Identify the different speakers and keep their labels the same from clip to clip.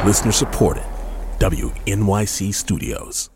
Speaker 1: Listener supported. WNYC Studios.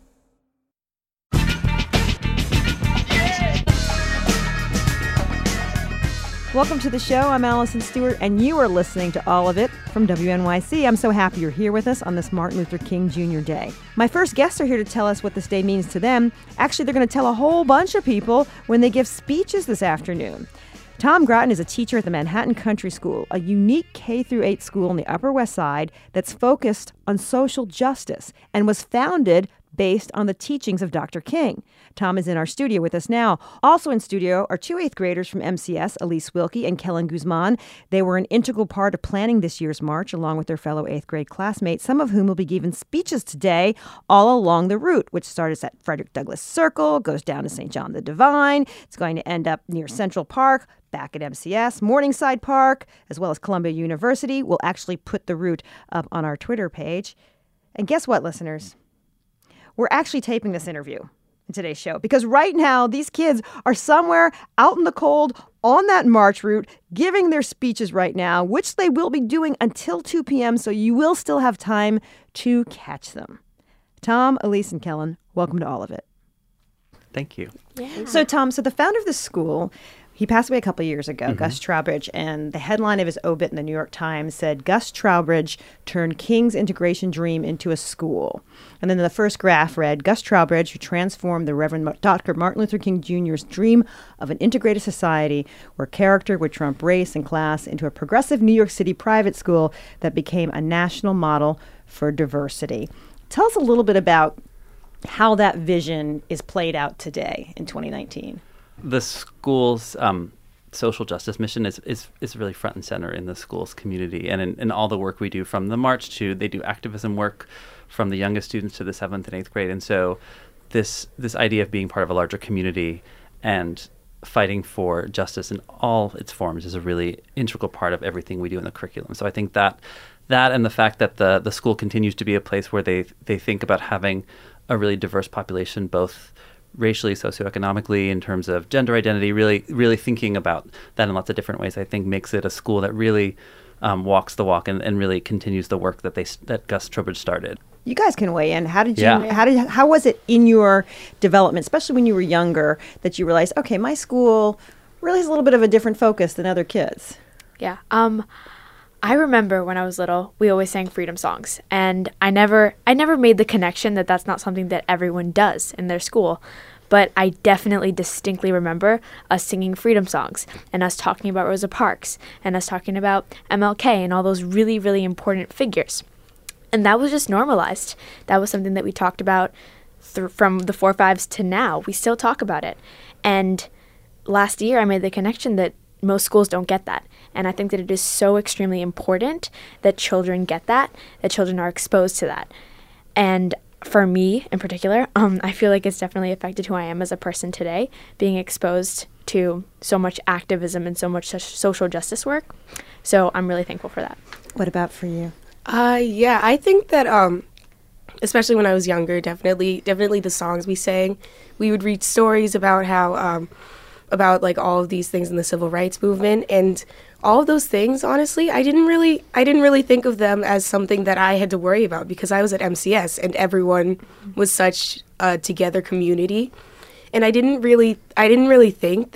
Speaker 2: Welcome to the show. I'm Allison Stewart, and you are listening to All of It from WNYC. I'm so happy you're here with us on this Martin Luther King Jr. Day. My first guests are here to tell us what this day means to them. Actually, they're going to tell a whole bunch of people when they give speeches this afternoon. Tom Grattan is a teacher at the Manhattan Country School, a unique K-8 school on the Upper West Side that's focused on social justice and was founded based on the teachings of Dr. King. Tom is in our studio with us now. Also in studio are two 8th graders from MCS, Elise Wilkie and Kellen Guzman. They were an integral part of planning this year's march, along with their fellow 8th grade classmates, some of whom will be giving speeches today all along the route, which starts at Frederick Douglass Circle, goes down to St. John the Divine. It's going to end up near Central Park, back at MCS, Morningside Park, as well as Columbia University. We'll actually put the route up on our Twitter page. And guess what, listeners? We're actually taping this interview in today's show because right now these kids are somewhere out in the cold on that march route giving their speeches right now, which they will be doing until 2 p.m., so you will still have time to catch them. Tom, Elise, and Kellen, welcome to All of It.
Speaker 3: Thank you.
Speaker 2: Yeah. So, Tom, the founder of the school, he passed away a couple of years ago, Gus Trowbridge, and the headline of his obit in the New York Times said, Gus Trowbridge turned King's integration dream into a school. And then the first graph read, Gus Trowbridge, who transformed the Reverend Dr. Martin Luther King Jr.'s dream of an integrated society where character would trump race and class into a progressive New York City private school that became a national model for diversity. Tell us a little bit about how that vision is played out today in 2019.
Speaker 3: The school's social justice mission is really front and center in the school's community and in all the work we do, from the march to they do activism work from the youngest students to the 7th and 8th grade. And so this idea of being part of a larger community and fighting for justice in all its forms is a really integral part of everything we do in the curriculum. So I think that and the fact that the school continues to be a place where they think about having a really diverse population, both racially, socioeconomically, in terms of gender identity, really thinking about that in lots of different ways, I think makes it a school that really walks the walk and really continues the work that Gus Trowbridge started.
Speaker 2: You guys can weigh in. How was it in your development, especially when you were younger, that you realized, okay, my school really has a little bit of a different focus than other kids?
Speaker 4: Yeah. I remember when I was little, we always sang freedom songs, and I never made the connection that that's not something that everyone does in their school. But I definitely distinctly remember us singing freedom songs and us talking about Rosa Parks and us talking about MLK and all those really, really important figures. And that was just normalized. That was something that we talked about from the 4-5s to now. We still talk about it. And last year I made the connection that most schools don't get that. And I think that it is so extremely important that children get that children are exposed to that. And for me in particular, I feel like it's definitely affected who I am as a person today, being exposed to so much activism and so much social justice work. So I'm really thankful for that.
Speaker 2: What about for you?
Speaker 5: Yeah, I think that especially when I was younger, definitely the songs we sang, we would read stories about how about like all of these things in the civil rights movement, and all of those things, honestly, I didn't really think of them as something that I had to worry about because I was at MCS and everyone was such a together community, and I didn't really think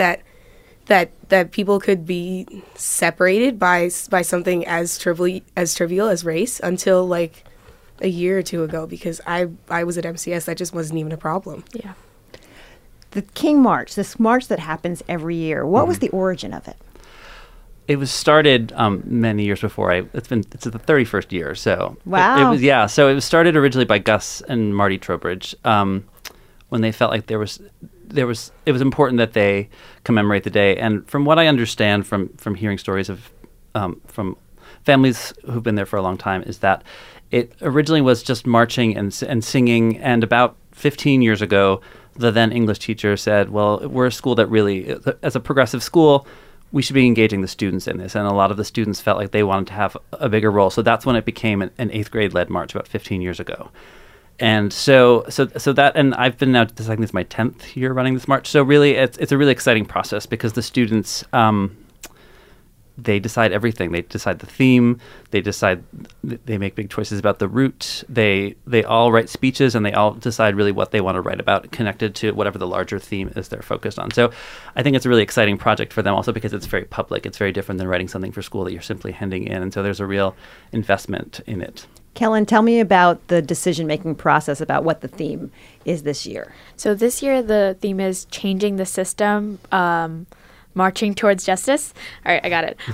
Speaker 5: that people could be separated by something as trivial as race until like a year or two ago, because I was at MCS. That just wasn't even a problem.
Speaker 4: Yeah.
Speaker 2: The King March, this march that happens every year, what was the origin of it?
Speaker 3: It was started many years before. It's the 31st year. So
Speaker 2: wow.
Speaker 3: So it was started originally by Gus and Marty Trowbridge when they felt like it was important that they commemorate the day. And from what I understand from hearing stories of from families who've been there for a long time, is that it originally was just marching and singing. And about 15 years ago, the then English teacher said, well, we're a school that really, as a progressive school, we should be engaging the students in this. And a lot of the students felt like they wanted to have a bigger role. So that's when it became an 8th grade led march about 15 years ago. And so that, and I've been now, I think it's my 10th year running this march. So really, it's a really exciting process because the students, they decide everything. They decide the theme. They make big choices about the route. They all write speeches, and they all decide really what they want to write about, connected to whatever the larger theme is they're focused on. So I think it's a really exciting project for them also because it's very public. It's very different than writing something for school that you're simply handing in. And so there's a real investment in it.
Speaker 2: Kellen, tell me about the decision-making process about what the theme is this year.
Speaker 4: So this year the theme is changing the system, marching towards justice. All right, I got it.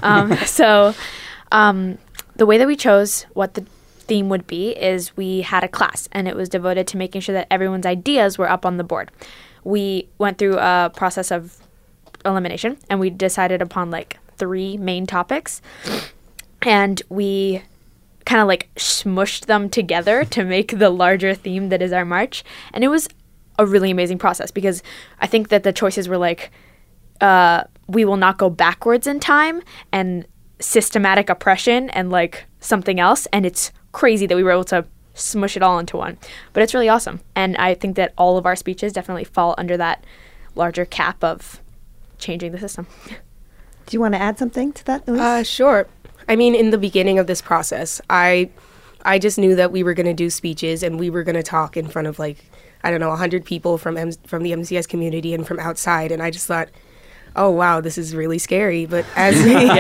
Speaker 4: The way that we chose what the theme would be is we had a class, and it was devoted to making sure that everyone's ideas were up on the board. We went through a process of elimination, and we decided upon 3 main topics, and we kind of smushed them together to make the larger theme that is our march. And it was a really amazing process because I think that the choices were we will not go backwards in time, and systematic oppression, and something else. And it's crazy that we were able to smush it all into one. But it's really awesome. And I think that all of our speeches definitely fall under that larger cap of changing the system.
Speaker 2: Do you want to add something to that, Elise?
Speaker 5: Sure. I mean, in the beginning of this process, I just knew that we were going to do speeches, and we were going to talk in front of 100 people from the MCS community and from outside. And I just thought, oh wow, this is really scary. But as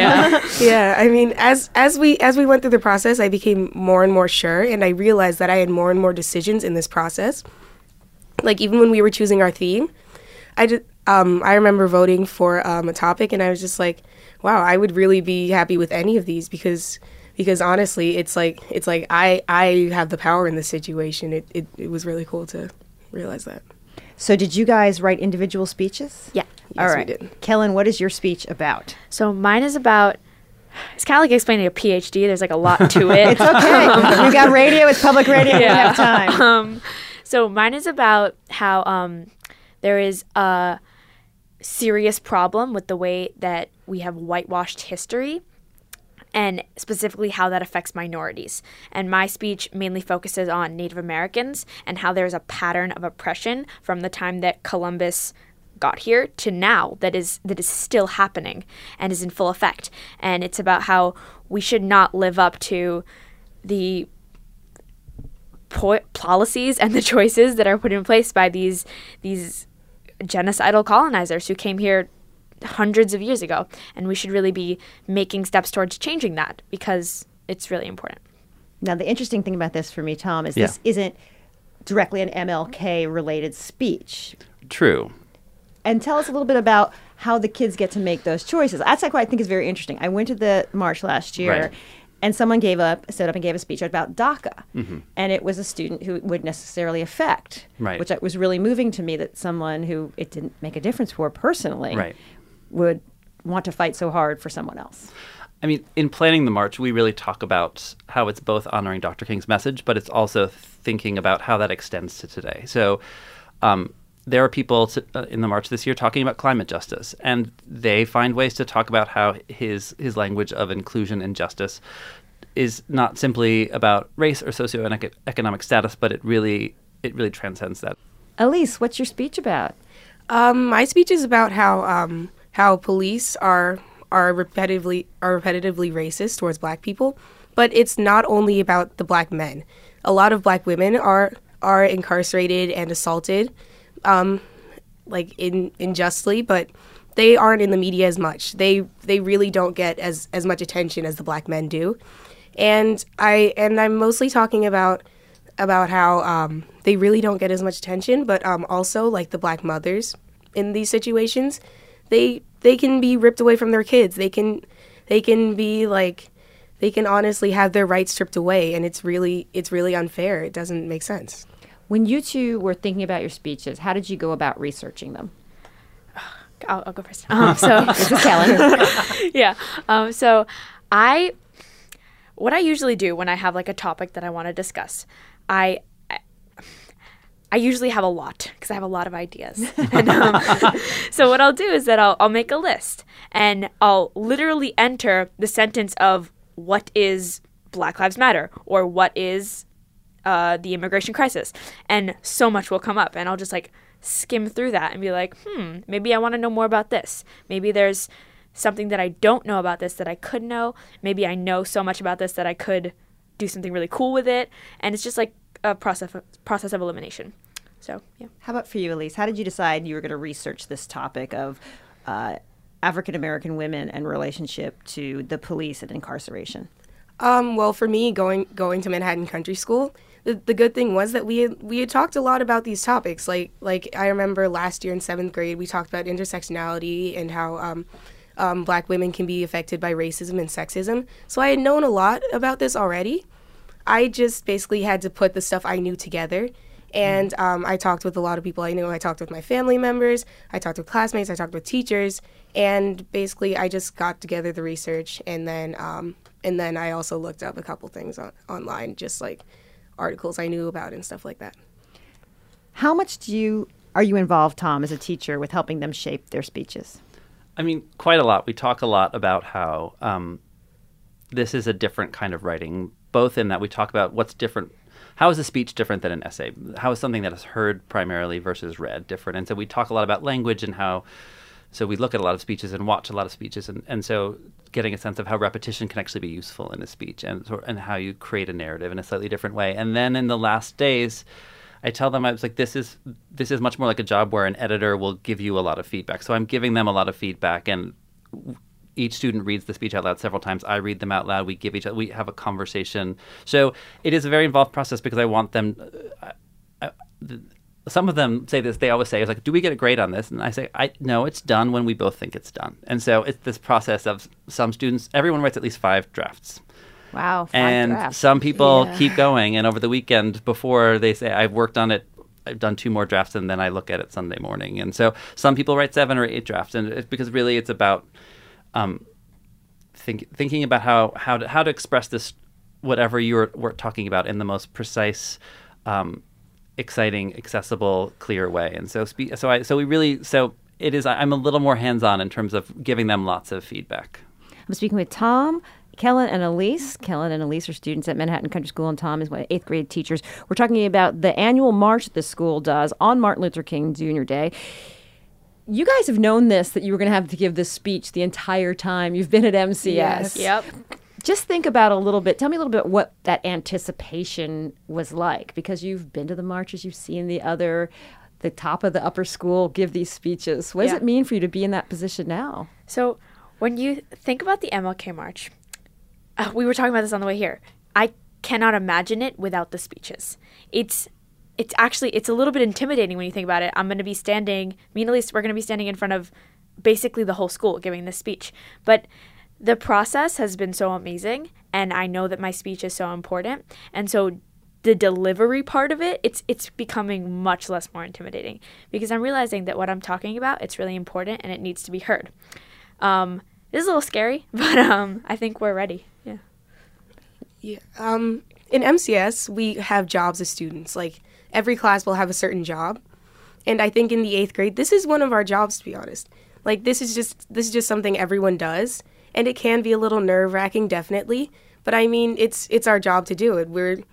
Speaker 5: as we went through the process, I became more and more sure, and I realized that I had more and more decisions in this process. Even when we were choosing our theme, I remember voting for a topic, and I was just like, wow, I would really be happy with any of these because honestly, it's like I have the power in this situation. It was really cool to realize that.
Speaker 2: So did you guys write individual speeches?
Speaker 4: Yeah.
Speaker 5: Yes,
Speaker 2: All right.
Speaker 5: we did.
Speaker 2: Kellen, what is your speech about?
Speaker 4: So mine is about, it's kind of like explaining a PhD. There's a lot to it.
Speaker 2: It's okay. We got radio. It's public radio. We have time.
Speaker 4: So mine is about how there is a serious problem with the way that we have whitewashed history, and specifically how that affects minorities. And my speech mainly focuses on Native Americans and how there's a pattern of oppression from the time that Columbus got here to now that is still happening and is in full effect. And it's about how we should not live up to the policies and the choices that are put in place by these genocidal colonizers who came here hundreds of years ago. And we should really be making steps towards changing that because it's really important.
Speaker 2: Now, the interesting thing about this for me, Tom, is this isn't directly an MLK-related speech.
Speaker 3: True.
Speaker 2: And tell us a little bit about how the kids get to make those choices. That's what I think is very interesting. I went to the march last year, and someone stood up and gave a speech about DACA. Mm-hmm. And it was a student who it wouldn't necessarily affect, which was really moving to me, that someone who it didn't make a difference for personally would want to fight so hard for someone else.
Speaker 3: I mean, in planning the march, we really talk about how it's both honoring Dr. King's message, but it's also thinking about how that extends to today. So there are people in the march this year talking about climate justice, and they find ways to talk about how his language of inclusion and justice is not simply about race or socioeconomic status, but it really transcends that.
Speaker 2: Elise, what's your speech about?
Speaker 5: My speech is about how police are repetitively racist towards Black people, but it's not only about the Black men. A lot of Black women are incarcerated and assaulted, unjustly, but they aren't in the media as much. They really don't get as much attention as the Black men do, and I'm mostly talking about how they really don't get as much attention, but also the Black mothers in these situations, they can be ripped away from their kids. They can honestly have their rights stripped away, and it's really unfair. It doesn't make sense.
Speaker 2: When you two were thinking about your speeches, how did you go about researching them?
Speaker 4: I'll go first. So
Speaker 2: this is Kellen.
Speaker 4: Yeah. What I usually do when I have a topic that I want to discuss, I usually have a lot because I have a lot of ideas. And, so what I'll do is that I'll make a list, and I'll literally enter the sentence of what is Black Lives Matter or what is the immigration crisis, and so much will come up, and I'll just skim through that and be like, maybe I want to know more about this. Maybe there's something that I don't know about this that I could know. Maybe I know so much about this that I could do something really cool with it. And it's just like a process of elimination. So, yeah.
Speaker 2: How about for you, Elise? How did you decide you were going to research this topic of African American women and relationship to the police and incarceration?
Speaker 5: Well, for me, going to Manhattan Country School, the good thing was that we had talked a lot about these topics. Like I remember last year in 7th grade, we talked about intersectionality and how Black women can be affected by racism and sexism. So I had known a lot about this already. I just basically had to put the stuff I knew together. And I talked with a lot of people I knew. I talked with my family members. I talked with classmates. I talked with teachers. And basically, I just got together the research. And then I also looked up a couple things online, just like articles I knew about and stuff like that.
Speaker 2: How much are you involved, Tom, as a teacher with helping them shape their speeches?
Speaker 3: I mean, quite a lot. We talk a lot about how this is a different kind of writing, both in that we talk about what's different. How is a speech different than an essay? How is something that is heard primarily versus read different? And so we talk a lot about language and how, so we look at a lot of speeches and watch a lot of speeches. And so getting a sense of how repetition can actually be useful in a speech and how you create a narrative in a slightly different way. And then in the last days, I tell them, I was like, this is much more like a job where an editor will give you a lot of feedback. So I'm giving them a lot of feedback, and each student reads the speech out loud several times. I read them out loud. We have a conversation. So it is a very involved process because I want them. Some of them say this. They always say, "It's like, do we get a grade on this?" And I say, "No, it's done when we both think it's done." And so it's this process of some students. Everyone writes at least 5 drafts.
Speaker 2: Wow, 5
Speaker 3: and
Speaker 2: drafts.
Speaker 3: Some people keep going. And over the weekend, before they say, "I've worked on it," I've done 2 more drafts, and then I look at it Sunday morning. And so some people write 7 or 8 drafts, and it's because really it's about thinking about how to express this, whatever we're talking about, in the most precise, exciting, accessible, clear way. And so it is. I'm a little more hands-on in terms of giving them lots of feedback.
Speaker 2: I'm speaking with Tom, Kellen, and Elise. Kellen and Elise are students at Manhattan Country School, and Tom is one of 8th grade teachers. We're talking about the annual march that the school does on Martin Luther King Jr. Day. You guys have known that you were going to have to give this speech the entire time you've been at MCS.
Speaker 5: Yes.
Speaker 4: Yep.
Speaker 2: Just tell me a little bit what that anticipation was like, because you've been to the marches, you've seen the top of the upper school give these speeches. What does it mean for you to be in that position now?
Speaker 4: So when you think about the MLK March, we were talking about this on the way here. I cannot imagine it without the speeches. It's a little bit intimidating when you think about it. I'm going to be standing, me and Elise, we're going to be standing in front of basically the whole school giving this speech. But the process has been so amazing, and I know that my speech is so important. And so the delivery part of it, it's becoming much less more intimidating, because I'm realizing that what I'm talking about, it's really important and it needs to be heard. It is a little scary, but I think we're ready. Yeah.
Speaker 5: Yeah. In MCS, we have jobs as students. Like, every class will have a certain job. And I think in the 8th grade, this is one of our jobs, to be honest. Like, this is just something everyone does. And it can be a little nerve-wracking, definitely. But I mean, it's our job to do it.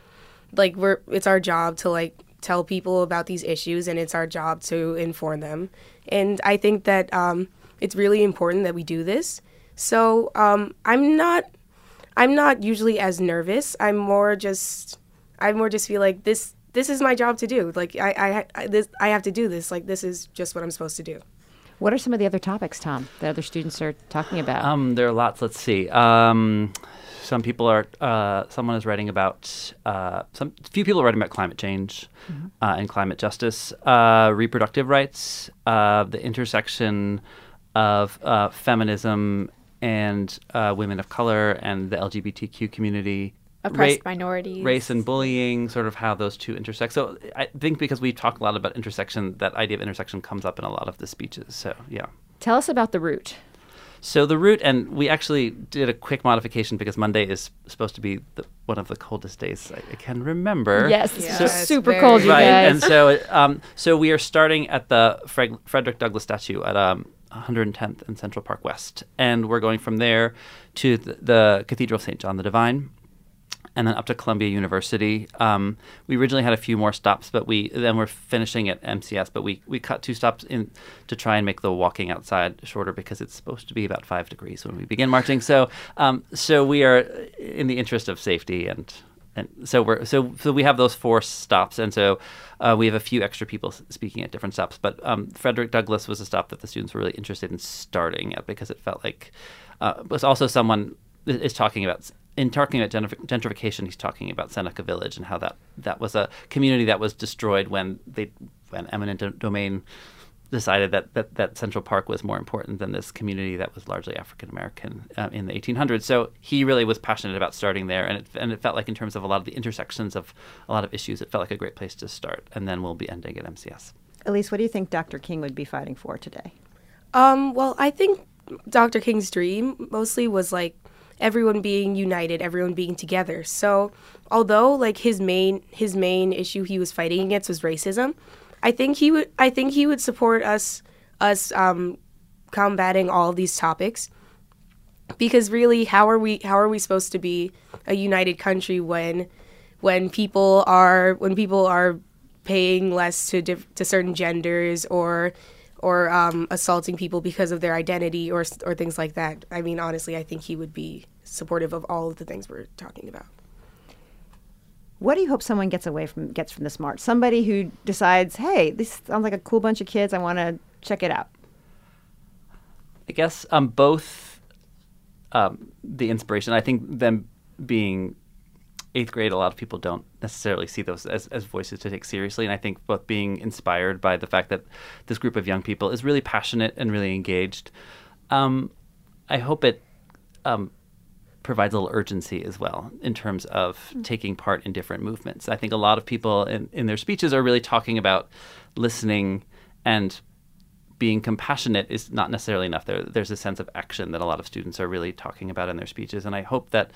Speaker 5: It's our job to, like, tell people about these issues, and it's our job to inform them. And I think that it's really important that we do this. So I'm not usually as nervous. I more just feel like this is my job to do. Like, I have to do this. Like, this is just what I'm supposed to do.
Speaker 2: What are some of the other topics, Tom, that other students are talking about?
Speaker 3: There are lots. Let's see. Some people someone is writing about, few people are writing about climate change and climate justice, reproductive rights, the intersection of feminism and women of color and the LGBTQ community.
Speaker 4: Oppressed minorities.
Speaker 3: Race and bullying, sort of how those two intersect. So I think because we talk a lot about intersection, that idea of intersection comes up in a lot of the speeches. So, yeah.
Speaker 2: Tell us about the route.
Speaker 3: So the route, and we actually did a quick modification because Monday is supposed to be one of the coldest days I can remember.
Speaker 2: Yes,
Speaker 5: yes,
Speaker 2: it's super cold, you guys.
Speaker 3: And so we are starting at the Frederick Douglass statue at 110th and Central Park West. And we're going from there to the Cathedral of St. John the Divine. and then up to Columbia University. We originally had a few more stops, but then we're finishing at MCS. But we cut 2 stops in to try and make the walking outside shorter because it's supposed to be about 5 degrees when we begin marching. So we are in the interest of safety, and so we have those 4 stops, and so we have a few extra people speaking at different stops. But Frederick Douglass was a stop that the students were really interested in starting at because it felt like was also someone is talking about. In talking about gentrification, he's talking about Seneca Village and how that was a community that was destroyed when eminent domain decided that Central Park was more important than this community that was largely African American in the 1800s. So he really was passionate about starting there, and it felt like in terms of a lot of the intersections of a lot of issues, it felt like a great place to start. And then we'll be ending at MCS.
Speaker 2: Elise, what do you think Dr. King would be fighting for today?
Speaker 5: Well, I think Dr. King's dream mostly was like everyone being united, everyone being together. So although like his main issue he was fighting against was racism, I think he would support us combating all of these topics, because really how are we supposed to be a united country when people are paying less to certain genders or assaulting people because of their identity or things like that? I mean, honestly, I think he would be supportive of all of the things we're talking about.
Speaker 2: What do you hope someone gets from this march? Somebody who decides, hey, this sounds like a cool bunch of kids, I want to check it out.
Speaker 3: I guess both the inspiration. I think them being 8th grade, a lot of people don't necessarily see those as voices to take seriously. And I think both being inspired by the fact that this group of young people is really passionate and really engaged. I hope it provides a little urgency as well in terms of taking part in different movements. I think a lot of people in their speeches are really talking about listening, and being compassionate is not necessarily enough. There's a sense of action that a lot of students are really talking about in their speeches. And I hope that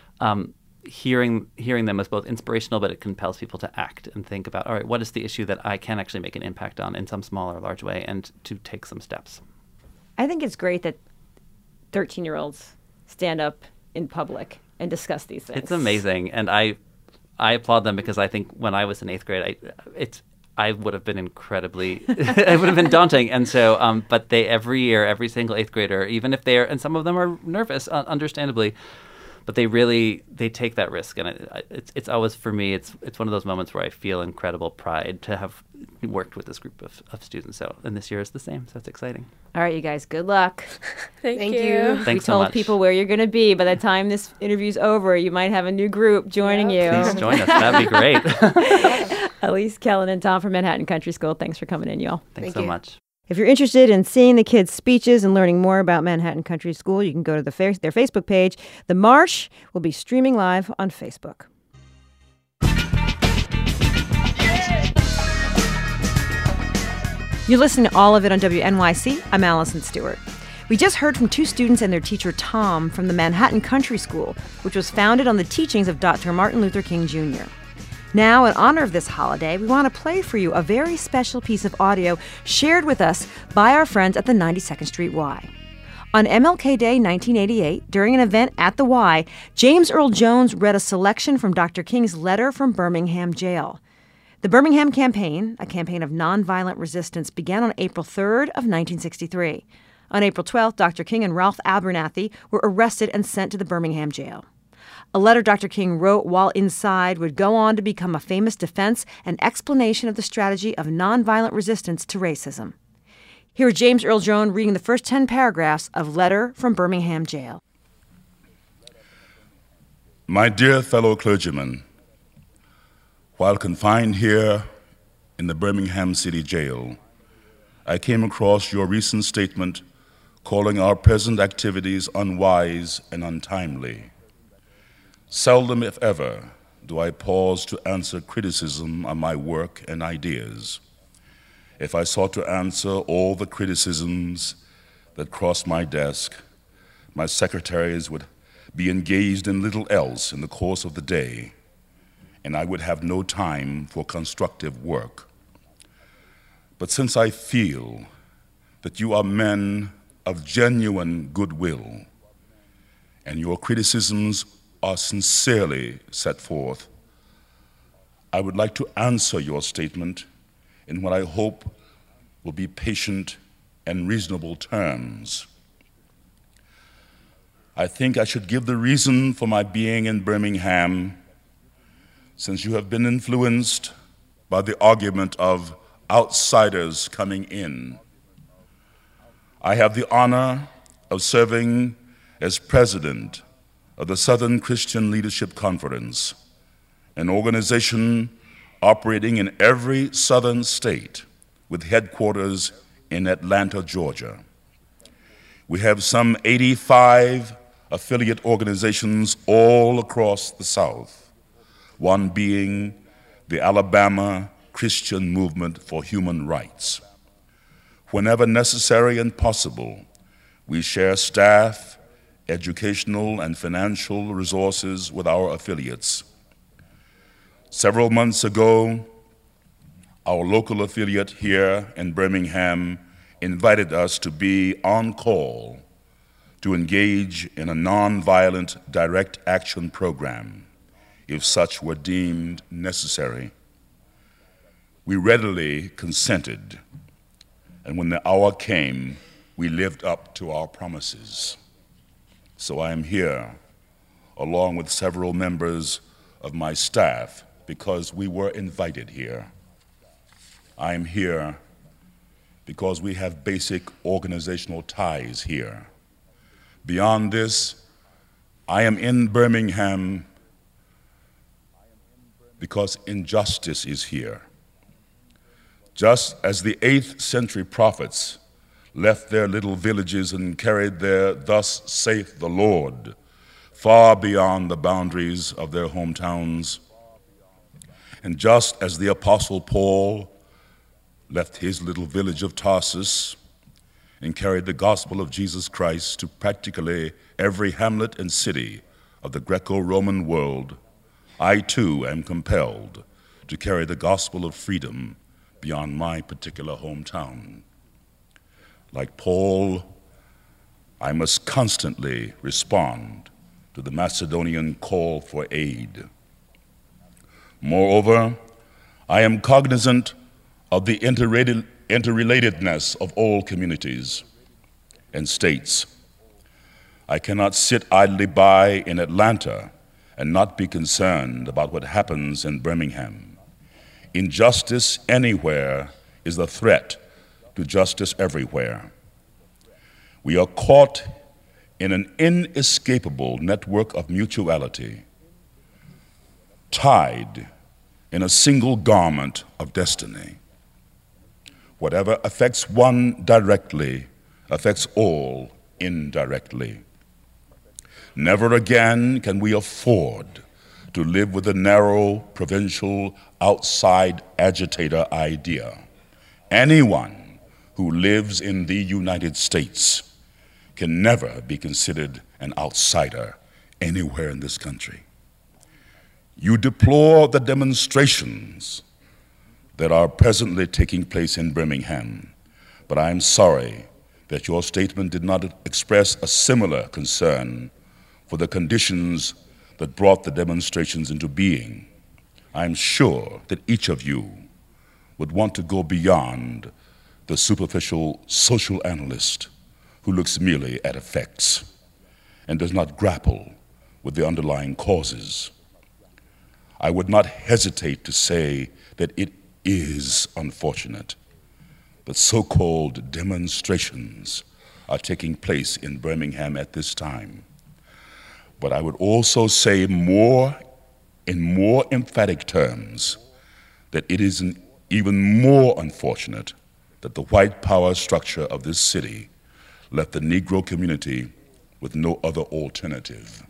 Speaker 3: hearing them is both inspirational, but it compels people to act and think about, all right, what is the issue that I can actually make an impact on in some small or large way, and to take some steps.
Speaker 2: I think it's great that 13-year-olds stand up in public and discuss these things.
Speaker 3: It's amazing, and I applaud them, because I think when I was in 8th grade, I would have been incredibly, it would have been daunting. And so, but every year, every single 8th grader, even if and some of them are nervous, understandably, but they take that risk, and it's always, for me, it's one of those moments where I feel incredible pride to have worked with this group of students. So, and this year is the same, so it's exciting.
Speaker 2: All right, you guys, good luck.
Speaker 4: Thank you.
Speaker 3: Thanks
Speaker 2: we
Speaker 3: so
Speaker 2: told
Speaker 3: much.
Speaker 2: people where you're going to be. By the time this interview's over, you might have a new group joining you.
Speaker 3: Please join us. That'd be great.
Speaker 2: Elise, Kellen, and Tom from Manhattan Country School, thanks for coming in, y'all.
Speaker 3: Thanks
Speaker 5: Thank
Speaker 3: so
Speaker 5: you.
Speaker 3: much.
Speaker 2: If you're interested in seeing the kids' speeches and learning more about Manhattan Country School, you can go to their Facebook page. The March will be streaming live on Facebook. You're listening to All of It on WNYC. I'm Allison Stewart. We just heard from 2 students and their teacher, Tom, from the Manhattan Country School, which was founded on the teachings of Dr. Martin Luther King Jr. Now, in honor of this holiday, we want to play for you a very special piece of audio shared with us by our friends at the 92nd Street Y. On MLK Day 1988, during an event at the Y, James Earl Jones read a selection from Dr. King's letter from Birmingham jail. The Birmingham campaign, a campaign of nonviolent resistance, began on April 3rd of 1963. On April 12th, Dr. King and Ralph Abernathy were arrested and sent to the Birmingham jail. A letter Dr. King wrote while inside would go on to become a famous defense and explanation of the strategy of nonviolent resistance to racism. Here is James Earl Jones reading the first 10 paragraphs of Letter from Birmingham Jail.
Speaker 6: My dear fellow clergymen, while confined here in the Birmingham City Jail, I came across your recent statement calling our present activities unwise and untimely. Seldom, if ever, do I pause to answer criticism on my work and ideas. If I sought to answer all the criticisms that crossed my desk, my secretaries would be engaged in little else in the course of the day, and I would have no time for constructive work. But since I feel that you are men of genuine goodwill, and your criticisms are sincerely set forth, I would like to answer your statement in what I hope will be patient and reasonable terms. I think I should give the reason for my being in Birmingham, since you have been influenced by the argument of outsiders coming in. I have the honor of serving as president of the Southern Christian Leadership Conference, an organization operating in every southern state with headquarters in Atlanta, Georgia. We have some 85 affiliate organizations all across the South, one being the Alabama Christian Movement for Human Rights. Whenever necessary and possible, we share staff, educational, and financial resources with our affiliates. Several months ago, our local affiliate here in Birmingham invited us to be on call to engage in a nonviolent direct action program, if such were deemed necessary. We readily consented, and when the hour came, we lived up to our promises. So I am here, along with several members of my staff, because we were invited here. I am here because we have basic organizational ties here. Beyond this, I am in Birmingham because injustice is here. Just as the 8th century prophets left their little villages and carried their "Thus saith the Lord" far beyond the boundaries of their hometowns, and just as the Apostle Paul left his little village of Tarsus and carried the gospel of Jesus Christ to practically every hamlet and city of the Greco-Roman world, I too am compelled to carry the gospel of freedom beyond my particular hometown. Like Paul, I must constantly respond to the Macedonian call for aid. Moreover, I am cognizant of the interrelatedness of all communities and states. I cannot sit idly by in Atlanta and not be concerned about what happens in Birmingham. Injustice anywhere is a threat to justice everywhere. We are caught in an inescapable network of mutuality, tied in a single garment of destiny. Whatever affects one directly affects all indirectly. Never again can we afford to live with the narrow, provincial, outside agitator idea. Anyone who lives in the United States can never be considered an outsider anywhere in this country. You deplore the demonstrations that are presently taking place in Birmingham, but I am sorry that your statement did not express a similar concern for the conditions that brought the demonstrations into being. I am sure that each of you would want to go beyond the superficial social analyst who looks merely at effects and does not grapple with the underlying causes. I would not hesitate to say that it is unfortunate that so-called demonstrations are taking place in Birmingham at this time. But I would also say in more emphatic terms that it is even more unfortunate that the white power structure of this city left the Negro community with no other alternative.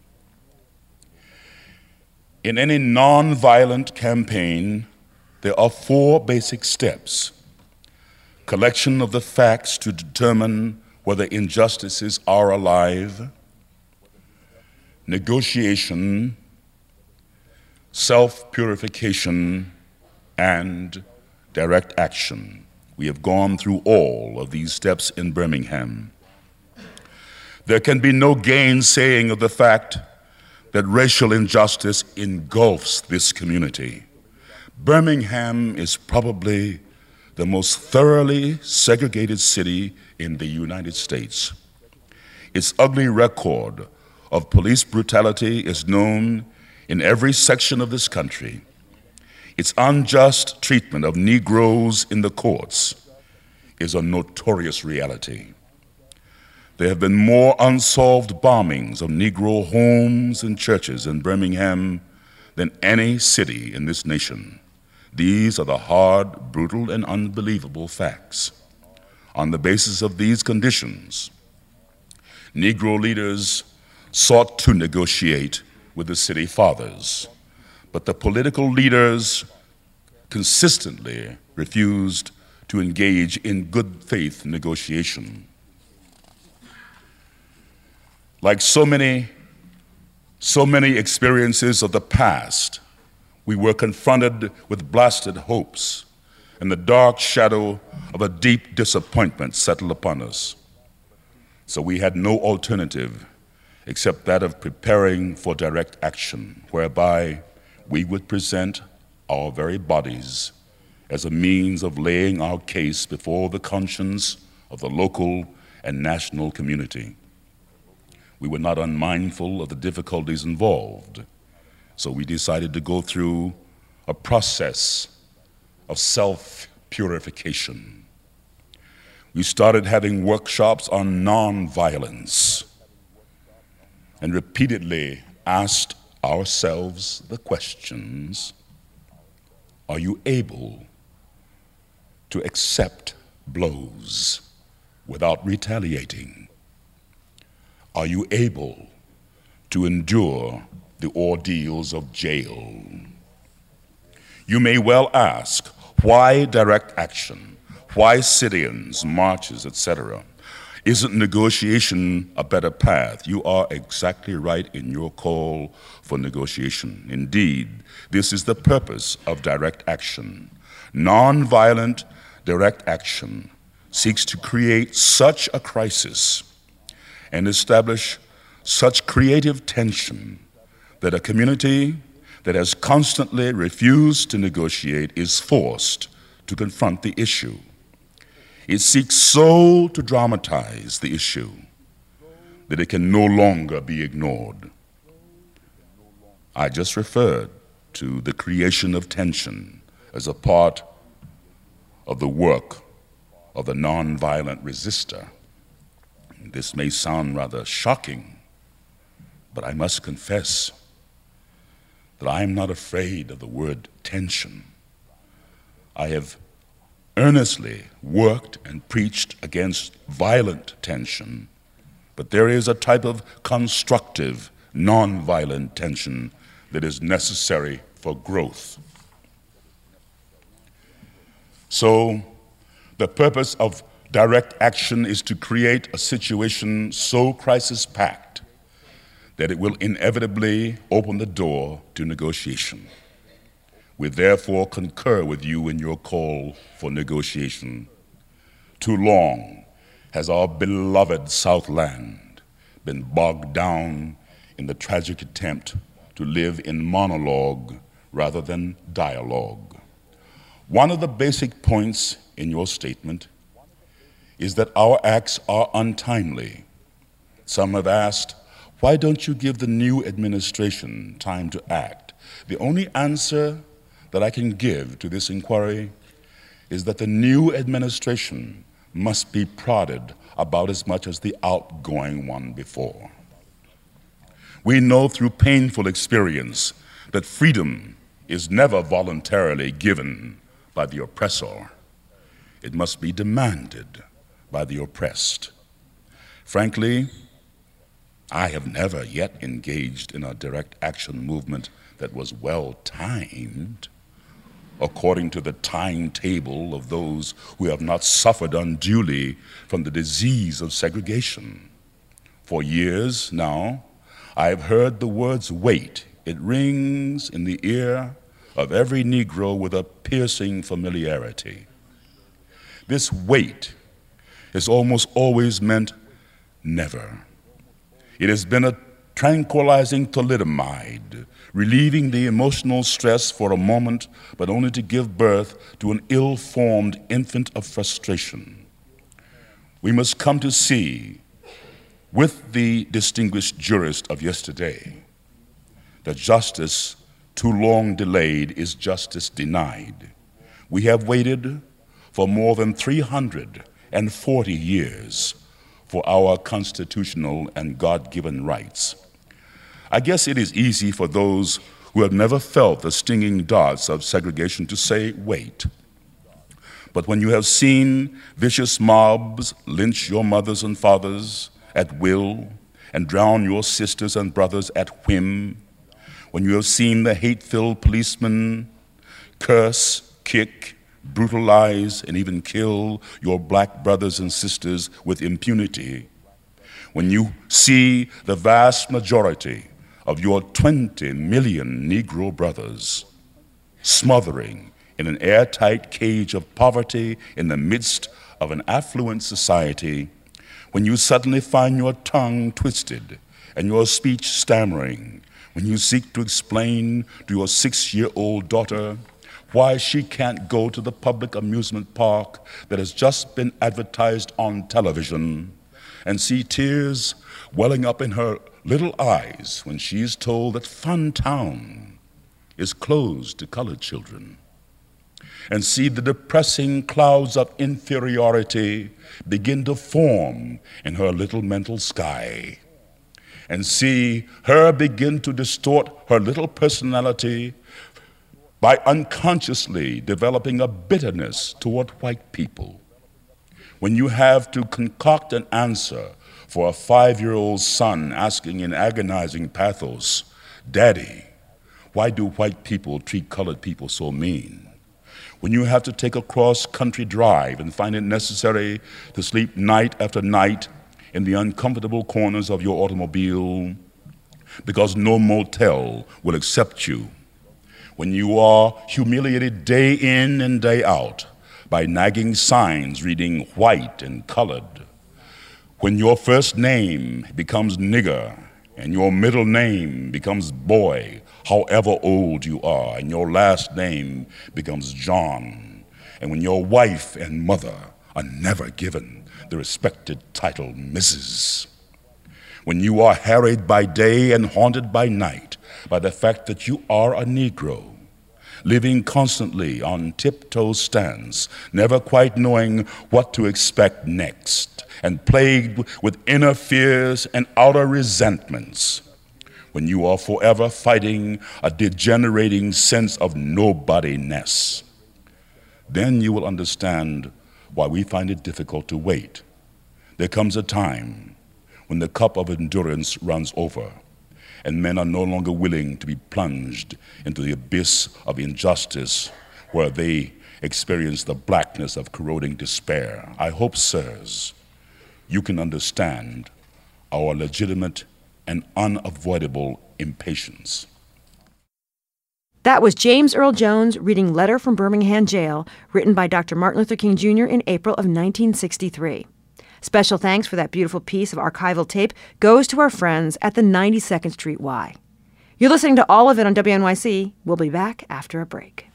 Speaker 6: In any nonviolent campaign, there are 4 basic steps: collection of the facts to determine whether injustices are alive, negotiation, self-purification, and direct action. We have gone through all of these steps in Birmingham. There can be no gainsaying of the fact that racial injustice engulfs this community. Birmingham is probably the most thoroughly segregated city in the United States. Its ugly record of police brutality is known in every section of this country. Its unjust treatment of Negroes in the courts is a notorious reality. There have been more unsolved bombings of Negro homes and churches in Birmingham than any city in this nation. These are the hard, brutal, and unbelievable facts. On the basis of these conditions, Negro leaders sought to negotiate with the city fathers, but the political leaders consistently refused to engage in good faith negotiation. Like so many experiences of the past, we were confronted with blasted hopes, and the dark shadow of a deep disappointment settled upon us. So we had no alternative except that of preparing for direct action, whereby we would present our very bodies as a means of laying our case before the conscience of the local and national community. We were not unmindful of the difficulties involved, so we decided to go through a process of self-purification. We started having workshops on nonviolence and repeatedly asked ourselves the questions: are you able to accept blows without retaliating? Are you able to endure the ordeals of jail? You may well ask, why direct action? Why sit-ins, marches, etc.? Isn't negotiation a better path? You are exactly right in your call for negotiation. Indeed, this is the purpose of direct action. Nonviolent direct action seeks to create such a crisis and establish such creative tension that a community that has constantly refused to negotiate is forced to confront the issue. It seeks so to dramatize the issue that it can no longer be ignored. I just referred to the creation of tension as a part of the work of the nonviolent resistor. This may sound rather shocking, but I must confess that I am not afraid of the word tension. I have earnestly worked and preached against violent tension, but there is a type of constructive, nonviolent tension that is necessary for growth. So, the purpose of direct action is to create a situation so crisis-packed that it will inevitably open the door to negotiation. We therefore concur with you in your call for negotiation. Too long has our beloved Southland been bogged down in the tragic attempt to live in monologue rather than dialogue. One of the basic points in your statement is that our acts are untimely. Some have asked, why don't you give the new administration time to act? The only answer that I can give to this inquiry is that the new administration must be prodded about as much as the outgoing one before. We know through painful experience that freedom is never voluntarily given by the oppressor. It must be demanded by the oppressed. Frankly, I have never yet engaged in a direct action movement that was well-timed, according to the timetable of those who have not suffered unduly from the disease of segregation. For years now, I have heard the words wait. It rings in the ear of every Negro with a piercing familiarity. This wait has almost always meant never. It has been a tranquilizing thalidomide, relieving the emotional stress for a moment, but only to give birth to an ill-formed infant of frustration. We must come to see, with the distinguished jurist of yesterday, that justice too long delayed is justice denied. We have waited for more than 340 years for our constitutional and God-given rights. I guess it is easy for those who have never felt the stinging darts of segregation to say, wait. But when you have seen vicious mobs lynch your mothers and fathers at will and drown your sisters and brothers at whim, when you have seen the hate-filled policemen curse, kick, brutalize, and even kill your black brothers and sisters with impunity, when you see the vast majority of your 20 million Negro brothers smothering in an airtight cage of poverty in the midst of an affluent society, when you suddenly find your tongue twisted and your speech stammering, when you seek to explain to your 6-year-old daughter why she can't go to the public amusement park that has just been advertised on television, and see tears welling up in her little eyes when she is told that Fun Town is closed to colored children, and see the depressing clouds of inferiority begin to form in her little mental sky, and see her begin to distort her little personality by unconsciously developing a bitterness toward white people. When you have to concoct an answer for a 5-year-old son asking in agonizing pathos, "Daddy, why do white people treat colored people so mean?" When you have to take a cross-country drive and find it necessary to sleep night after night in the uncomfortable corners of your automobile because no motel will accept you. When you are humiliated day in and day out by nagging signs reading white and colored. When your first name becomes nigger and your middle name becomes boy, however old you are, and your last name becomes John. And when your wife and mother are never given the respected title Mrs. When you are harried by day and haunted by night by the fact that you are a Negro, living constantly on tiptoe stands, never quite knowing what to expect next, and plagued with inner fears and outer resentments, when you are forever fighting a degenerating sense of nobodiness, then you will understand why we find it difficult to wait. There comes a time when the cup of endurance runs over, and men are no longer willing to be plunged into the abyss of injustice where they experience the blackness of corroding despair. I hope, sirs, you can understand our legitimate and unavoidable impatience.
Speaker 2: That was James Earl Jones reading Letter from Birmingham Jail, written by Dr. Martin Luther King Jr. in April of 1963. Special thanks for that beautiful piece of archival tape goes to our friends at the 92nd Street Y. You're listening to All of It on WNYC. We'll be back after a break.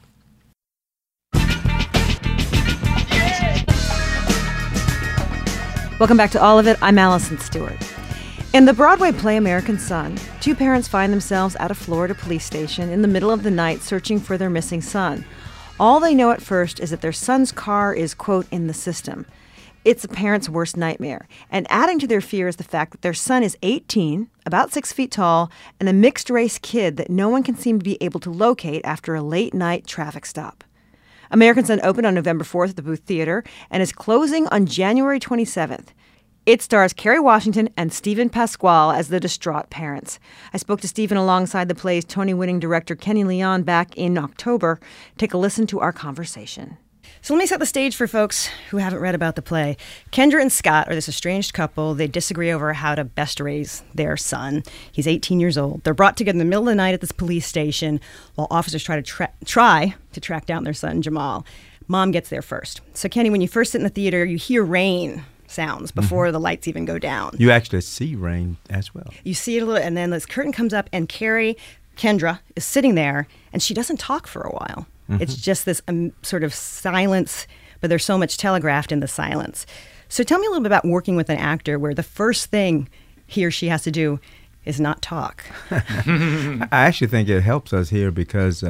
Speaker 2: Welcome back to All of It. I'm Allison Stewart. In the Broadway play American Son, two parents find themselves at a Florida police station in the middle of the night searching for their missing son. All they know at first is that their son's car is, quote, in the system. It's a parent's worst nightmare. And adding to their fear is the fact that their son is 18, about 6 feet tall, and a mixed-race kid that no one can seem to be able to locate after a late-night traffic stop. American Son opened on November 4th at the Booth Theater and is closing on January 27th. It stars Kerry Washington and Stephen Pasquale as the distraught parents. I spoke to Stephen alongside the play's Tony-winning director Kenny Leon back in October. Take a listen to our conversation. So let me set the stage for folks who haven't read about the play. Kendra and Scott are this estranged couple. They disagree over how to best raise their son. He's 18 years old. They're brought together in the middle of the night at this police station while officers try to track down their son, Jamal. Mom gets there first. So, Kenny, when you first sit in the theater, you hear rain sounds before the lights even go down.
Speaker 7: You actually see rain as well.
Speaker 2: You see it a little, and then this curtain comes up, and Kendra, is sitting there, and she doesn't talk for a while. It's just this sort of silence, but there's so much telegraphed in the silence. So tell me a little bit about working with an actor where the first thing he or she has to do is not talk.
Speaker 7: I actually think it helps us here because,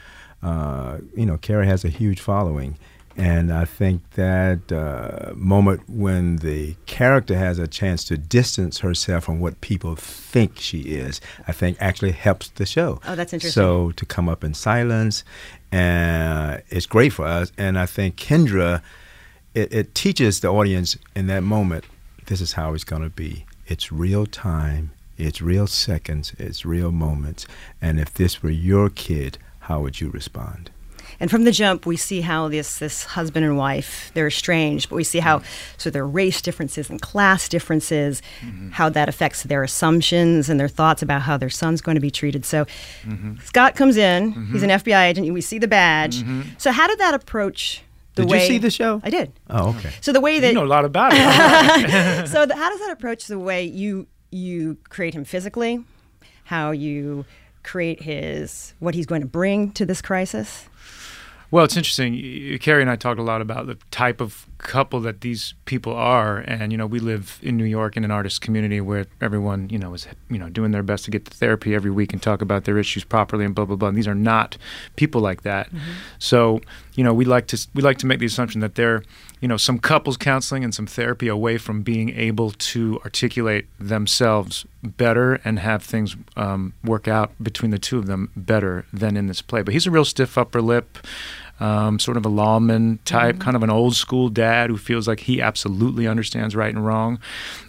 Speaker 7: Carrie has a huge following. And I think that moment when the character has a chance to distance herself from what people think she is, I think actually helps the show.
Speaker 2: Oh, that's interesting.
Speaker 7: So to come up in silence, it's great for us. And I think Kendra, it teaches the audience in that moment, this is how it's going to be. It's real time, it's real seconds, it's real moments. And if this were your kid, how would you respond?
Speaker 2: And from the jump, we see how this husband and wife, they're estranged, but we see how there are race differences and class differences, how that affects their assumptions and their thoughts about how their son's going to be treated. So Scott comes in, he's an FBI agent, we see the badge. So how did that approach the way...
Speaker 7: Did you see the show?
Speaker 2: I did.
Speaker 7: Oh, okay.
Speaker 2: So the way that...
Speaker 8: You know a lot about it.
Speaker 2: So how does that approach the way you create him physically, how you create what he's going to bring to this crisis?
Speaker 8: Well, it's interesting. Carrie and I talked a lot about the type of couple that these people are, and we live in New York in an artist community where everyone is doing their best to get to therapy every week and talk about their issues properly and blah blah blah. And these are not people like that. So we like to make the assumption that they're some couples counseling and some therapy away from being able to articulate themselves better and have things work out between the two of them better than in this play. But he's a real stiff upper lip. Sort of a lawman type, kind of an old school dad who feels like he absolutely understands right and wrong.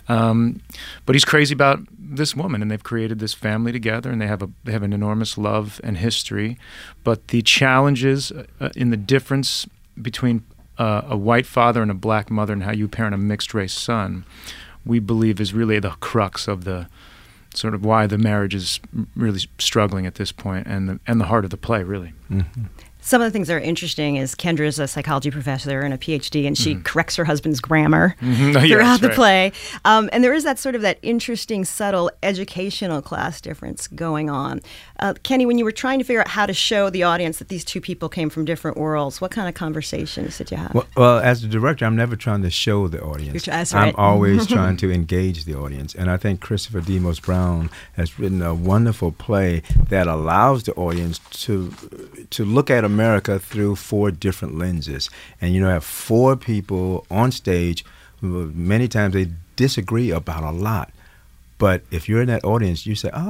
Speaker 8: But he's crazy about this woman, and they've created this family together, and they have an enormous love and history. But the challenges in the difference between a white father and a black mother and how you parent a mixed race son, we believe is really the crux of the sort of why the marriage is really struggling at this point, and the heart of the play, really.
Speaker 2: Some of the things that are interesting is Kendra's a psychology professor and a PhD, and she corrects her husband's grammar throughout the play. And there is that interesting, subtle educational class difference going on. Kenny, when you were trying to figure out how to show the audience that these two people came from different worlds, what kind of conversations did you have?
Speaker 7: Well, as a director, I'm never trying to show the audience.
Speaker 2: That's right.
Speaker 7: I'm always trying to engage the audience. And I think Christopher Demos Brown has written a wonderful play that allows the audience to look at America through 4 different lenses. And have 4 people on stage who many times they disagree about a lot. But if you're in that audience, you say,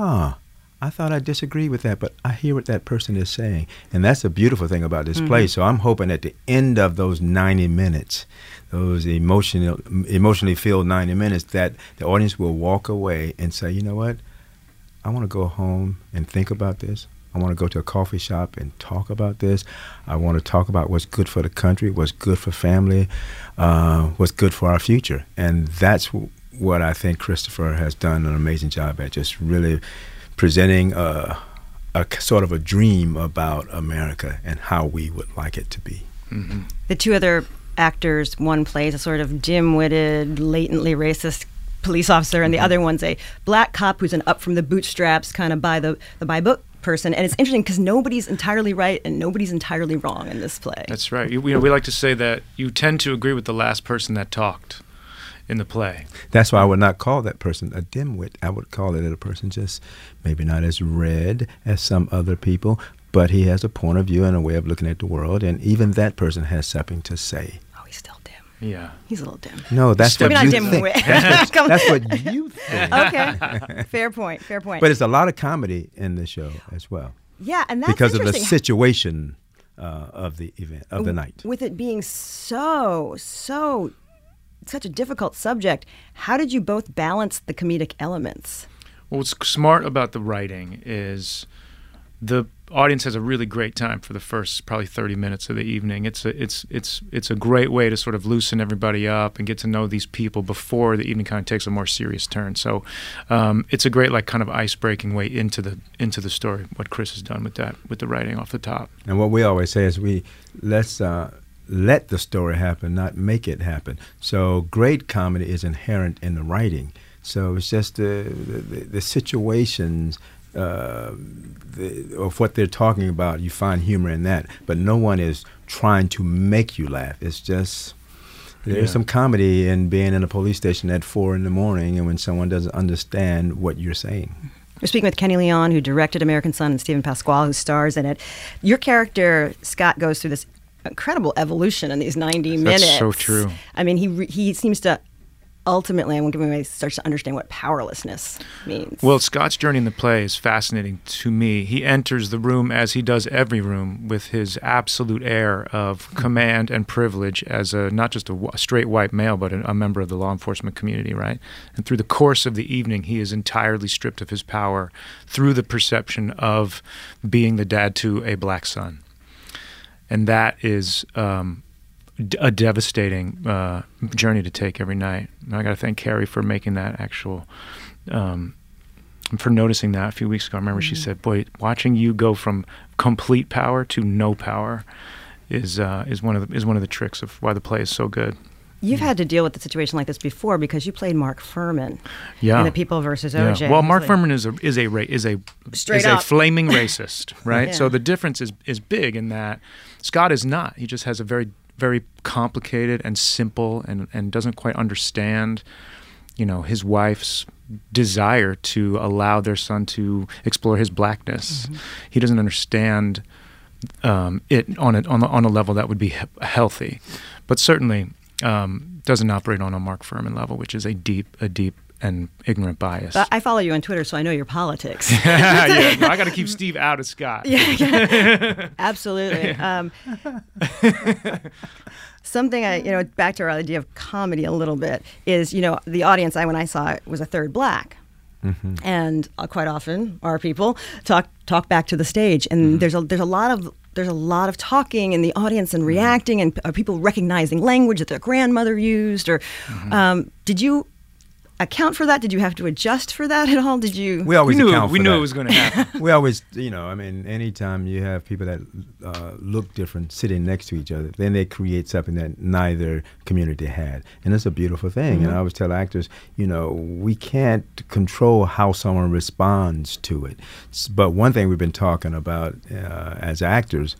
Speaker 7: I thought I disagreed with that, but I hear what that person is saying. And that's the beautiful thing about this play. So I'm hoping at the end of those 90 minutes, those emotionally filled 90 minutes, that the audience will walk away and say, you know what? I want to go home and think about this. I want to go to a coffee shop and talk about this. I want to talk about what's good for the country, what's good for family, what's good for our future. And that's what I think Christopher has done an amazing job at, just really presenting a sort of a dream about America and how we would like it to be.
Speaker 2: The 2 other actors, one plays a sort of dim-witted, latently racist police officer, and the other one's a black cop who's an up from the bootstraps kind of by book person. And it's interesting because nobody's entirely right and nobody's entirely wrong in this play.
Speaker 8: That's right. We like to say that you tend to agree with the last person that talked in the play.
Speaker 7: That's why I would not call that person a dimwit. I would call it a person just maybe not as red as some other people, but he has a point of view and a way of looking at the world, and even that person has something to say.
Speaker 2: Oh, he's still dim.
Speaker 8: Yeah.
Speaker 2: He's a little dim.
Speaker 7: No, that's what you think. That's what you think.
Speaker 2: Okay. Fair point.
Speaker 7: But it's a lot of comedy in the show as well.
Speaker 2: Yeah, and that's
Speaker 7: because of the
Speaker 2: interesting.
Speaker 7: situation of the event, of the night.
Speaker 2: With it being such a difficult subject, how did you both balance the comedic elements?
Speaker 8: Well, what's smart about the writing is the audience has a really great time for the first probably 30 minutes of the evening. It's a great way to sort of loosen everybody up and get to know these people before the evening kind of takes a more serious turn. So it's a great kind of ice-breaking way into the story. What Chris has done with that, with the writing off the top.
Speaker 7: And what we always say is let's let the story happen, not make it happen. So great comedy is inherent in the writing. So it's just the situations of what they're talking about. You find humor in that, but no one is trying to make you laugh. It's just there's some comedy in being in a police station at 4 a.m. and when someone doesn't understand what you're saying.
Speaker 2: We're speaking with Kenny Leon, who directed American Son, and Stephen Pasquale, who stars in it. Your character, Scott, goes through this incredible evolution in these 90 minutes.
Speaker 8: That's so true.
Speaker 2: I mean, he seems to ultimately, I won't give away, starts to understand what powerlessness means.
Speaker 8: Well, Scott's journey in the play is fascinating to me. He enters the room, as he does every room, with his absolute air of command and privilege as not just a straight white male, but a member of the law enforcement community, right? And through the course of the evening, he is entirely stripped of his power through the perception of being the dad to a black son. And that is a devastating journey to take every night. And I got to thank Carrie for making that actual, for noticing that a few weeks ago. I remember she said, "Boy, watching you go from complete power to no power is one of the tricks of why the play is so good."
Speaker 2: You've had to deal with a situation like this before because you played Mark Furman
Speaker 8: in
Speaker 2: The People versus O.J.
Speaker 8: Yeah. Well, Mark Furman is a flaming racist, right?
Speaker 2: Yeah.
Speaker 8: So the difference is big in that Scott is not. He just has a very, very complicated and simple and doesn't quite understand, his wife's desire to allow their son to explore his blackness. Mm-hmm. He doesn't understand it on a level that would be healthy, but certainly doesn't operate on a Mark Furman level, which is a deep and ignorant bias.
Speaker 2: I follow you on Twitter, so I know your politics.
Speaker 8: I got to keep Steve out of Scott.
Speaker 2: Yeah. Absolutely. Something back to our idea of comedy a little bit is, the audience when I saw it was a third black. Mm-hmm. And quite often our people talk back to the stage, and there's a lot of talking in the audience and reacting, and people recognizing language that their grandmother used. Or did you account for that? Did you have to adjust for that at all? Did you?
Speaker 7: We always account for
Speaker 8: we knew
Speaker 7: that.
Speaker 8: It was going to happen.
Speaker 7: We always, anytime you have people that look different sitting next to each other, then they create something that neither community had, and it's a beautiful thing. Mm-hmm. And I always tell actors, we can't control how someone responds to it. But one thing we've been talking about as actors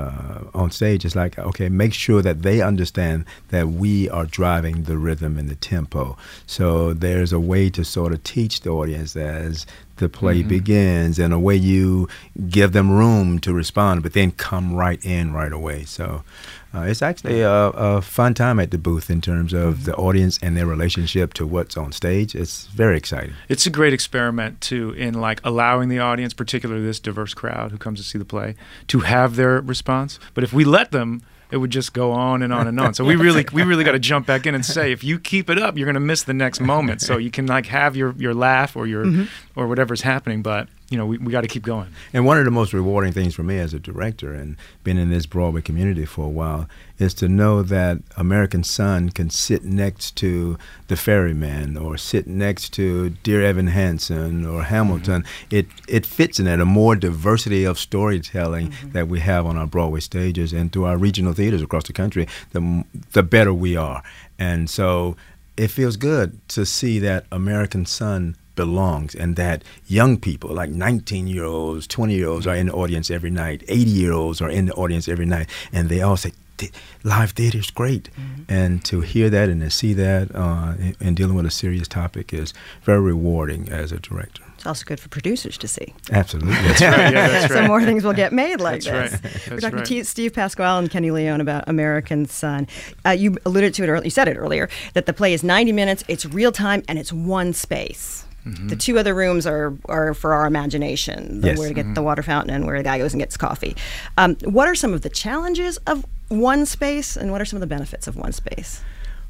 Speaker 7: on stage is like, okay, make sure that they understand that we are driving the rhythm and the tempo. So there's a way to sort of teach the audience as the play begins, and a way you give them room to respond, but then come right in right away. So it's actually a fun time at the booth in terms of the audience and their relationship to what's on stage. It's very exciting.
Speaker 8: It's a great experiment, too, in allowing the audience, particularly this diverse crowd who comes to see the play, to have their response. But if we let them, it would just go on and on and on. So we really got to jump back in and say, if you keep it up, you're going to miss the next moment. So you can have your laugh or your or whatever's happening, but we got to keep going.
Speaker 7: And one of the most rewarding things for me as a director and being in this Broadway community for a while is to know that American Son can sit next to The Ferryman or sit next to Dear Evan Hansen or Hamilton. It fits in that, a more diversity of storytelling that we have on our Broadway stages and through our regional theaters across the country, the better we are. And so it feels good to see that American Son belongs, and that young people like 19-year-olds, 20-year-olds are in the audience every night, 80-year-olds are in the audience every night, and they all say, live theater is great. And to hear that and to see that and dealing with a serious topic is very rewarding as a director.
Speaker 2: It's also good for producers to see.
Speaker 7: Absolutely.
Speaker 8: That's right. Yeah, that's right.
Speaker 2: So more things will get made like
Speaker 8: that's
Speaker 2: this.
Speaker 8: Right.
Speaker 2: We're talking to Steve Pasquale and Kenny Leon about American Son. You alluded to it earlier. You said it earlier that the play is 90 minutes. It's real time and it's one space. The two other rooms are for our imagination,
Speaker 7: yes.
Speaker 2: where to get the water fountain and where the guy goes and gets coffee. What are some of the challenges of one space, and what are some of the benefits of one space?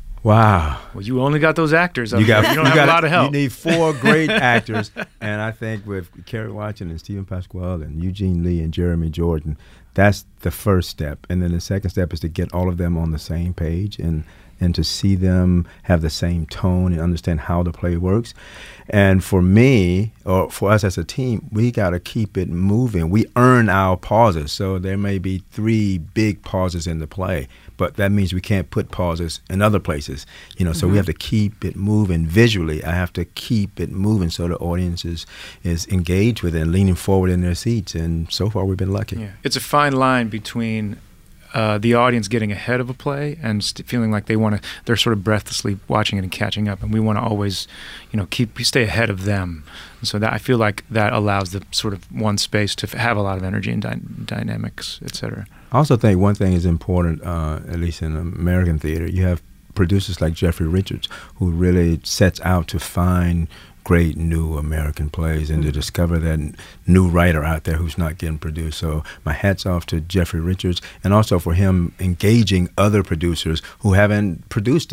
Speaker 7: Wow.
Speaker 8: Well, you only got those actors.
Speaker 7: You don't have
Speaker 8: a lot of help.
Speaker 7: You need 4 great actors, and I think with Kerry Watson and Stephen Pasquale and Eugene Lee and Jeremy Jordan, that's the first step. And then the second step is to get all of them on the same page, and and to see them have the same tone and understand how the play works. And for me, or for us as a team, we got to keep it moving. We earn our pauses. So there may be 3 big pauses in the play, but that means we can't put pauses in other places. So we have to keep it moving visually. I have to keep it moving so the audience is engaged with it and leaning forward in their seats. And so far, we've been lucky.
Speaker 8: Yeah. It's a fine line between the audience getting ahead of a play and feeling like they're sort of breathlessly watching it and catching up, and we want to always, stay ahead of them. And so that I feel like that allows the sort of one space to have a lot of energy and dynamics, et cetera.
Speaker 7: I also think one thing is important, at least in American theater. You have producers like Jeffrey Richards, who really sets out to find great new American plays and to discover that new writer out there who's not getting produced. So my hat's off to Jeffrey Richards, and also for him engaging other producers who haven't produced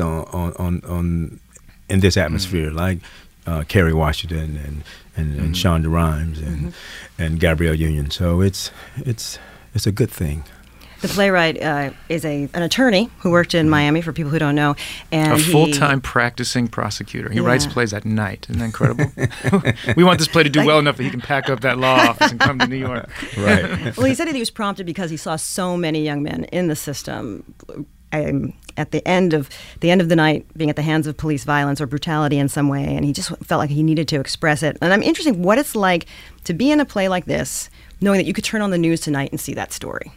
Speaker 7: on in this atmosphere, like Kerry Washington and Shonda Rhimes and Gabrielle Union. So it's a good thing.
Speaker 2: The playwright is an attorney who worked in Miami, for people who don't know. And
Speaker 8: a full-time practicing prosecutor. He writes plays at night. Isn't that incredible? We want this play to do well enough that he can pack up that law office and come to New York.
Speaker 7: Right.
Speaker 2: Well, he said that he was prompted because he saw so many young men in the system at the end of the night being at the hands of police violence or brutality in some way, and he just felt like he needed to express it. And I'm interested in what it's like to be in a play like this, knowing that you could turn on the news tonight and see that story.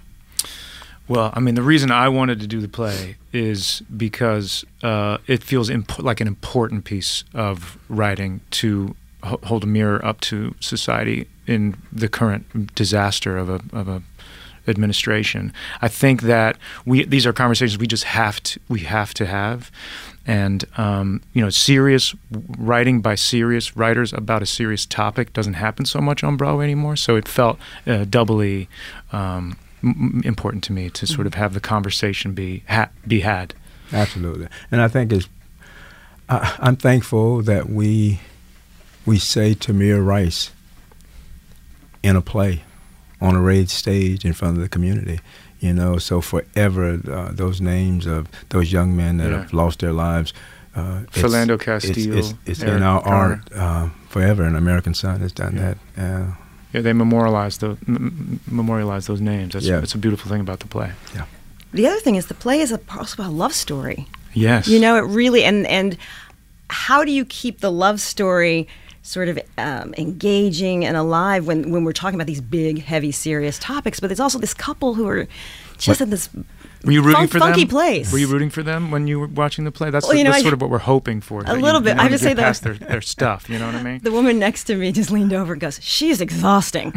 Speaker 8: Well, I mean, the reason I wanted to do the play is because it feels like an important piece of writing to hold a mirror up to society in the current disaster of a administration. I think that these are conversations we just have to have, and serious writing by serious writers about a serious topic doesn't happen so much on Broadway anymore. So it felt doubly important to me to sort of have the conversation be had.
Speaker 7: Absolutely, and I think I'm thankful that we say Tamir Rice in a play on a raised stage in front of the community. So forever those names of those young men that have lost their lives.
Speaker 8: Philando Castile.
Speaker 7: It's in our art forever, and American Son has done that.
Speaker 8: Yeah, they memorialize those names. That's a beautiful thing about the play.
Speaker 7: Yeah.
Speaker 2: The other thing is the play is also a love story.
Speaker 8: Yes.
Speaker 2: It really, and how do you keep the love story sort of engaging and alive when we're talking about these big, heavy, serious topics? But there's also this couple who are just in this
Speaker 8: Were you rooting for
Speaker 2: funky
Speaker 8: them?
Speaker 2: place.
Speaker 8: Were you rooting for them when you were watching the play? That's
Speaker 2: Well,
Speaker 8: that's sort of what we're hoping for.
Speaker 2: A little bit. I have to say
Speaker 8: past their stuff. You know what I mean?
Speaker 2: The woman next to me just leaned over and goes, "She's exhausting."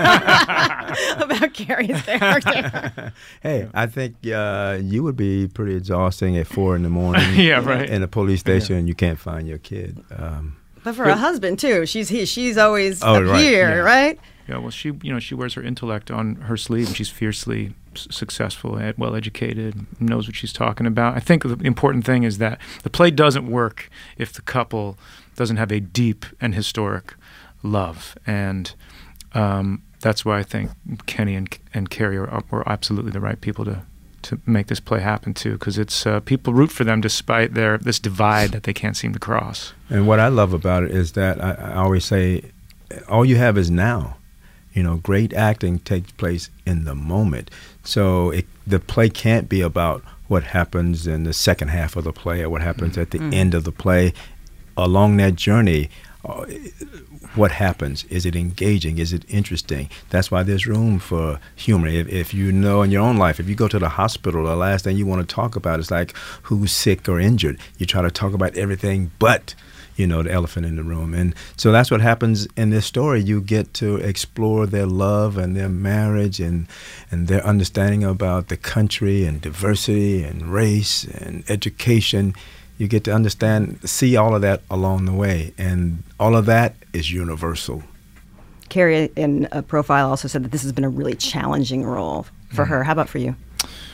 Speaker 2: About Carrie's character.
Speaker 7: Hey, I think you would be pretty exhausting at 4 a.m.
Speaker 8: Yeah, right.
Speaker 7: In a police station and you can't find your kid.
Speaker 2: But for a husband too, she's always
Speaker 7: Oh,
Speaker 2: up
Speaker 7: right,
Speaker 2: here,
Speaker 8: yeah.
Speaker 2: right?
Speaker 8: Yeah, well, she wears her intellect on her sleeve, and she's fiercely successful, well educated, knows what she's talking about. I think the important thing is that the play doesn't work if the couple doesn't have a deep and historic love, and that's why I think Kenny and Carrie were absolutely the right people to make this play happen too, because it's people root for them despite this divide that they can't seem to cross.
Speaker 7: And what I love about it is that I always say, all you have is now. Great acting takes place in the moment. So the play can't be about what happens in the second half of the play or what happens at the end of the play. Along that journey, what happens? Is it engaging? Is it interesting? That's why there's room for humor. If you know in your own life, if you go to the hospital, the last thing you want to talk about is like who's sick or injured. You try to talk about everything but the elephant in the room. And so that's what happens in this story. You get to explore their love and their marriage and their understanding about the country and diversity and race and education. You get to see all of that along the way. And all of that is universal.
Speaker 2: Carrie, in a profile, also said that this has been a really challenging role for her. How about for you?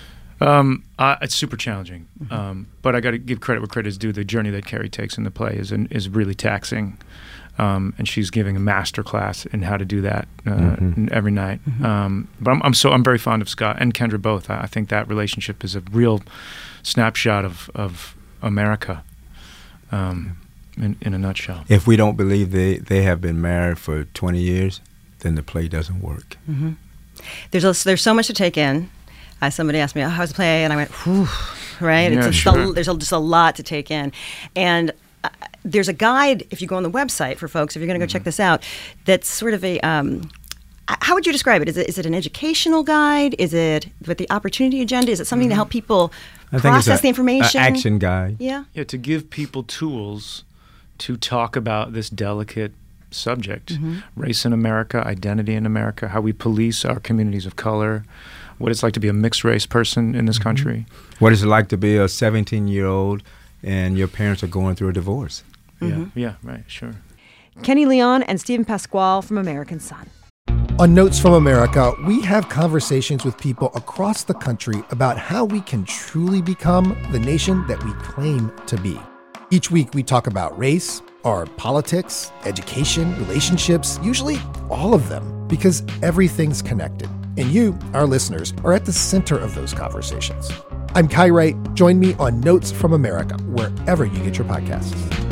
Speaker 8: It's super challenging, but I got to give credit where credit is due. The journey that Carrie takes in the play is really taxing. And she's giving a master class in how to do that every night. But I'm very fond of Scott and Kendra both. I think that relationship is a real snapshot of America in a nutshell.
Speaker 7: If we don't believe they have been married for 20 years, then the play doesn't work.
Speaker 2: There's so much to take in. Somebody asked me, how's the play? And I went, whew, right?
Speaker 8: Yeah, sure.
Speaker 2: There's just a lot to take in. And there's a guide, if you go on the website for folks, if you're going to go check this out, that's sort of a, how would you describe it? Is it an educational guide? Is it with the opportunity agenda? Is it something to help people process the information?
Speaker 7: An action guide.
Speaker 2: Yeah,
Speaker 8: to give people tools to talk about this delicate subject, race in America, identity in America, how we police our communities of color, what it's like to be a mixed race person in this country.
Speaker 7: What is it like to be a 17-year-old and your parents are going through a divorce?
Speaker 8: Yeah, right, sure.
Speaker 2: Kenny Leon and Stephen Pasquale from American Son.
Speaker 9: On Notes from America, we have conversations with people across the country about how we can truly become the nation that we claim to be. Each week we talk about race, our politics, education, relationships, usually all of them, because everything's connected. And you, our listeners, are at the center of those conversations. I'm Kai Wright. Join me on Notes from America, wherever you get your podcasts.